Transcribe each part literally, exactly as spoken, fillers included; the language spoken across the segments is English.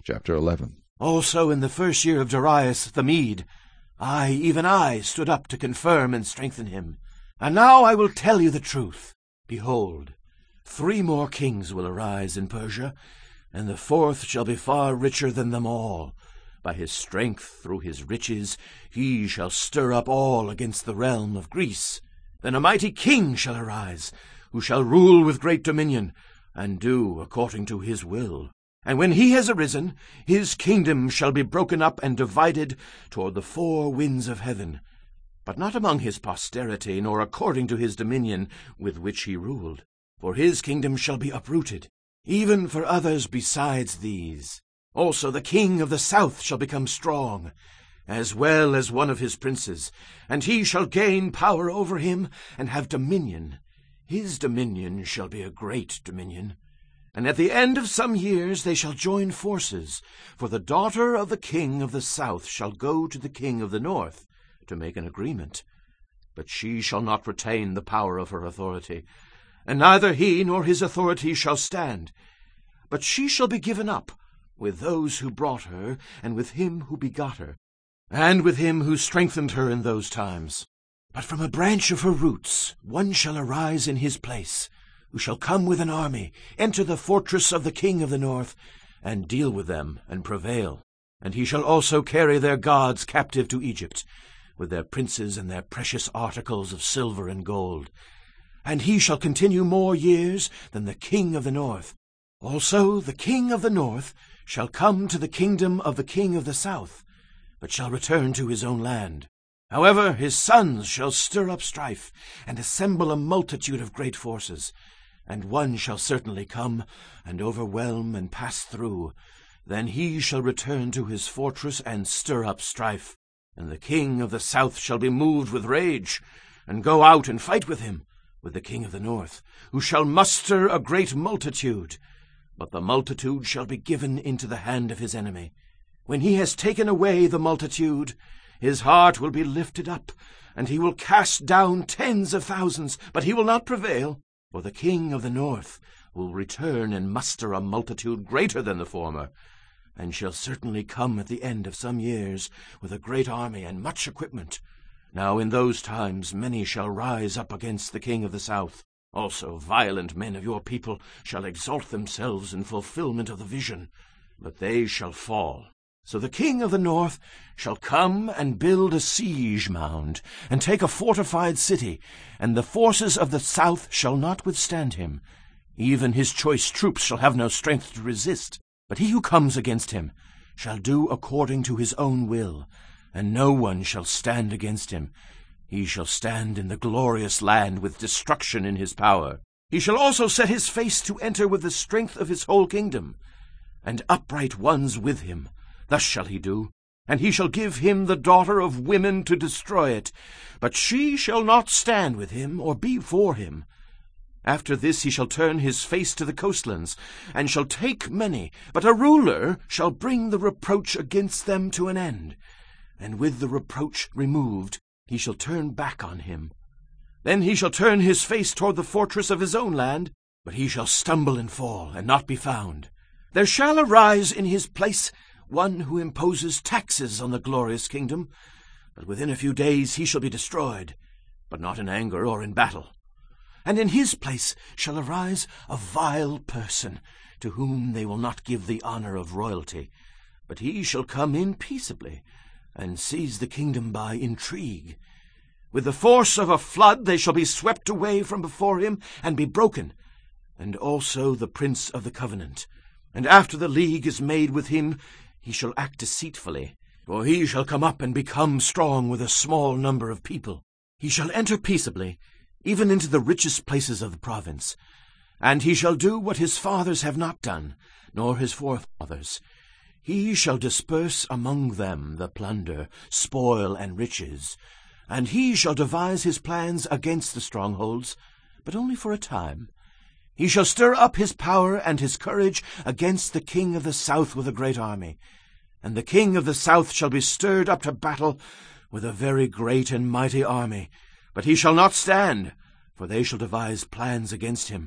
Chapter eleven. Also in the first year of Darius the Mede, I, even I, stood up to confirm and strengthen him. And now I will tell you the truth. Behold, three more kings will arise in Persia, and the fourth shall be far richer than them all. By his strength, through his riches, he shall stir up all against the realm of Greece. Then a mighty king shall arise, who shall rule with great dominion, and do according to his will. And when he has arisen, his kingdom shall be broken up and divided toward the four winds of heaven, but not among his posterity, nor according to his dominion with which he ruled. For his kingdom shall be uprooted, even for others besides these. Also the king of the south shall become strong, as well as one of his princes, and he shall gain power over him, and have dominion. His dominion shall be a great dominion. And at the end of some years they shall join forces, for the daughter of the king of the south shall go to the king of the north to make an agreement. But she shall not retain the power of her authority, and neither he nor his authority shall stand. But she shall be given up, with those who brought her, and with him who begot her, and with him who strengthened her in those times. But from a branch of her roots one shall arise in his place, who shall come with an army, enter the fortress of the king of the north, and deal with them, and prevail. And he shall also carry their gods captive to Egypt, with their princes and their precious articles of silver and gold. And he shall continue more years than the king of the north. Also the king of the north shall come to the kingdom of the king of the south, but shall return to his own land. However, his sons shall stir up strife, and assemble a multitude of great forces. And one shall certainly come, and overwhelm and pass through. Then he shall return to his fortress, and stir up strife. And the king of the south shall be moved with rage, and go out and fight with him, with the king of the north, who shall muster a great multitude. But the multitude shall be given into the hand of his enemy. When he has taken away the multitude, his heart will be lifted up, and he will cast down tens of thousands, but he will not prevail. For the king of the north will return and muster a multitude greater than the former, and shall certainly come at the end of some years with a great army and much equipment. Now in those times many shall rise up against the king of the south. Also violent men of your people shall exalt themselves in fulfillment of the vision, but they shall fall. So the king of the north shall come and build a siege mound, and take a fortified city, and the forces of the south shall not withstand him. Even his choice troops shall have no strength to resist. But he who comes against him shall do according to his own will, and no one shall stand against him. He shall stand in the glorious land with destruction in his power. He shall also set his face to enter with the strength of his whole kingdom, and upright ones with him. Thus shall he do, and he shall give him the daughter of women to destroy it, but she shall not stand with him or be for him. After this he shall turn his face to the coastlands, and shall take many, but a ruler shall bring the reproach against them to an end, and with the reproach removed he shall turn back on him. Then he shall turn his face toward the fortress of his own land, but he shall stumble and fall, and not be found. There shall arise in his place one who imposes taxes on the glorious kingdom, but within a few days he shall be destroyed, but not in anger or in battle. And in his place shall arise a vile person, to whom they will not give the honor of royalty, but he shall come in peaceably, and seize the kingdom by intrigue. With the force of a flood they shall be swept away from before him, and be broken, and also the prince of the covenant. And after the league is made with him, he shall act deceitfully, for he shall come up and become strong with a small number of people. He shall enter peaceably, even into the richest places of the province, and he shall do what his fathers have not done, nor his forefathers. He shall disperse among them the plunder, spoil, and riches, and he shall devise his plans against the strongholds, but only for a time. He shall stir up his power and his courage against the king of the south with a great army. And the king of the south shall be stirred up to battle with a very great and mighty army. But he shall not stand, for they shall devise plans against him.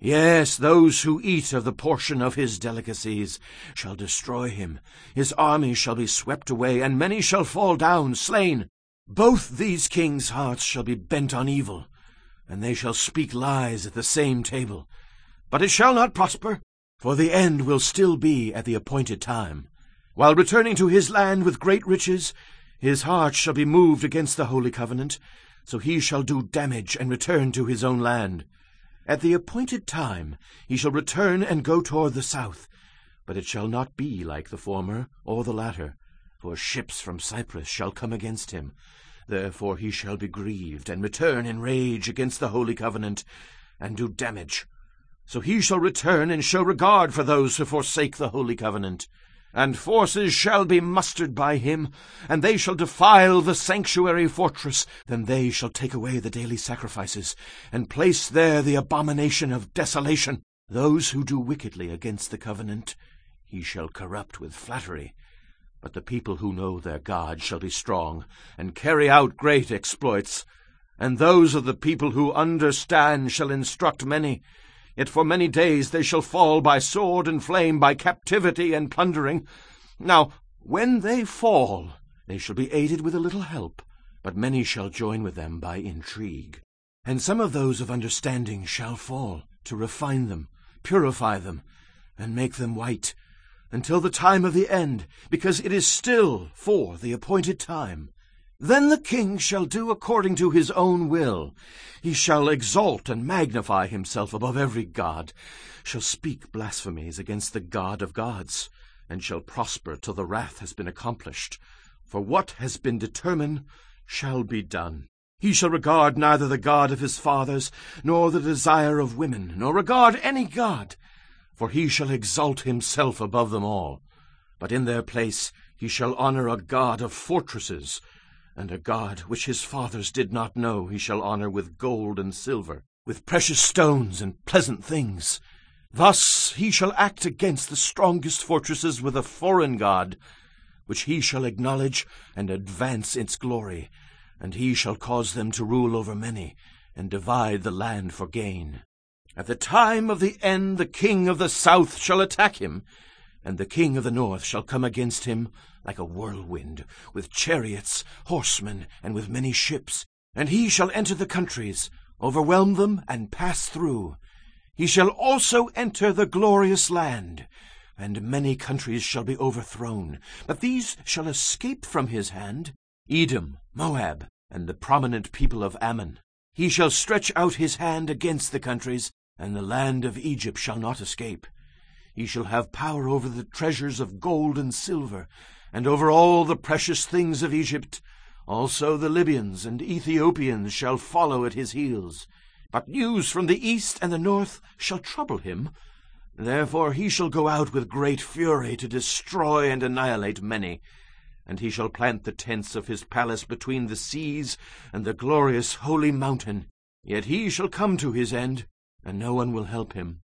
Yes, those who eat of the portion of his delicacies shall destroy him. His army shall be swept away, and many shall fall down, slain. Both these kings' hearts shall be bent on evil, and they shall speak lies at the same table. But it shall not prosper, for the end will still be at the appointed time. While returning to his land with great riches, his heart shall be moved against the holy covenant, so he shall do damage and return to his own land. At the appointed time he shall return and go toward the south, but it shall not be like the former or the latter, for ships from Cyprus shall come against him. Therefore he shall be grieved, and return in rage against the holy covenant, and do damage. So he shall return and show regard for those who forsake the holy covenant. And forces shall be mustered by him, and they shall defile the sanctuary fortress. Then they shall take away the daily sacrifices, and place there the abomination of desolation. Those who do wickedly against the covenant he shall corrupt with flattery. But the people who know their God shall be strong, and carry out great exploits. And those of the people who understand shall instruct many. Yet for many days they shall fall by sword and flame, by captivity and plundering. Now, when they fall, they shall be aided with a little help, but many shall join with them by intrigue. And some of those of understanding shall fall, to refine them, purify them, and make them white, until the time of the end, because it is still for the appointed time. Then the king shall do according to his own will. He shall exalt and magnify himself above every god, shall speak blasphemies against the God of gods, and shall prosper till the wrath has been accomplished. For what has been determined shall be done. He shall regard neither the God of his fathers, nor the desire of women, nor regard any god, for he shall exalt himself above them all. But in their place he shall honor a God of fortresses, and a God which his fathers did not know he shall honor with gold and silver, with precious stones and pleasant things. Thus he shall act against the strongest fortresses with a foreign god, which he shall acknowledge and advance its glory, and he shall cause them to rule over many, and divide the land for gain. At the time of the end the king of the south shall attack him, and the king of the north shall come against him like a whirlwind, with chariots, horsemen, and with many ships. And he shall enter the countries, overwhelm them, and pass through. He shall also enter the glorious land, and many countries shall be overthrown. But these shall escape from his hand: Edom, Moab, and the prominent people of Ammon. He shall stretch out his hand against the countries, and the land of Egypt shall not escape. He shall have power over the treasures of gold and silver, and over all the precious things of Egypt. Also the Libyans and Ethiopians shall follow at his heels. But news from the east and the north shall trouble him. Therefore he shall go out with great fury to destroy and annihilate many. And he shall plant the tents of his palace between the seas and the glorious holy mountain. Yet he shall come to his end, and no one will help him.